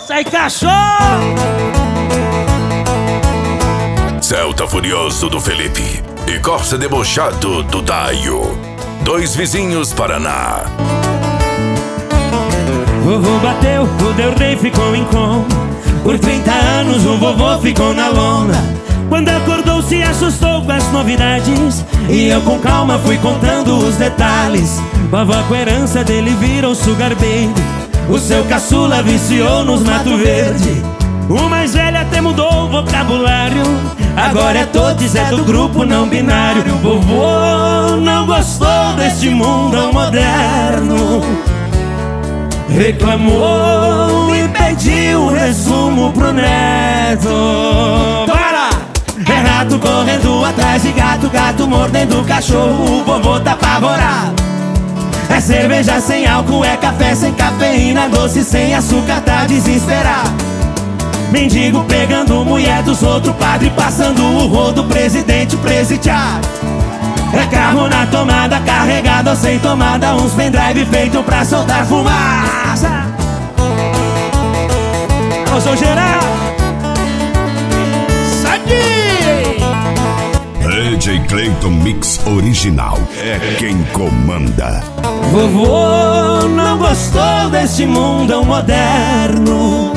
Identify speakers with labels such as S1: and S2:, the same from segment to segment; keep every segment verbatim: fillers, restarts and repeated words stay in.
S1: Sai, cachorro!
S2: Celta Furioso do Felipe e Corsa Debochado do Daio. Dois vizinhos Paraná.
S1: Vovô bateu, o Del Rey ficou em coma. Por trinta anos o vovô ficou na lona. Quando acordou se assustou com as novidades, e eu com calma fui contando os detalhes. Vovó com a herança dele virou sugar baby. O seu caçula viciou nos Mato Verde. O mais velho até mudou o vocabulário. Agora é todos, é do grupo não binário. Vovô não gostou deste mundo moderno. Reclamou e pediu um resumo pro neto. Para! É rato correndo atrás de gato, gato mordendo cachorro. O vovô tá apavorado. É cerveja sem álcool, é café sem cafeína, doce sem açúcar, tá desesperado. Mendigo pegando mulher dos outros, padre passando o rodo, presidente presidiário. É carro na tomada, carregado ou sem tomada, uns pendrive feito pra soltar fumaça. Eu sou geral.
S3: D J Clayton Mix Original é quem comanda.
S1: Vovô não gostou desse mundo moderno.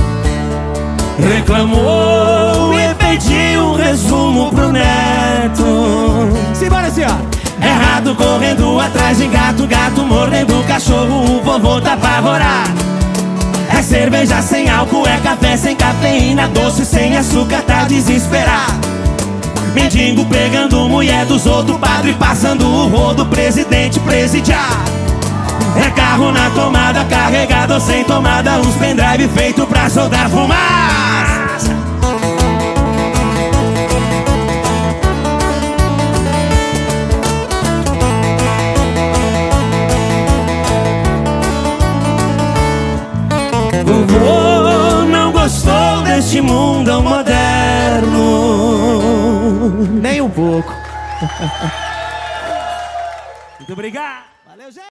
S1: Reclamou e pediu um resumo pro neto.
S4: Simbora, senhora.
S1: Errado correndo atrás de gato, gato mordendo cachorro. O vovô tá apavorado. É cerveja sem álcool, é café sem cafeína, doce sem açúcar, tá desesperado. Mendigo pegando mulher dos outros, padre passando o rodo, presidente presidiário. É carro na tomada, carregado ou sem tomada, uns pendrive feito pra soltar fumaça. Vovô não gostou deste mundo moderno.
S4: Nem um pouco.
S1: Muito obrigado.
S4: Valeu, gente.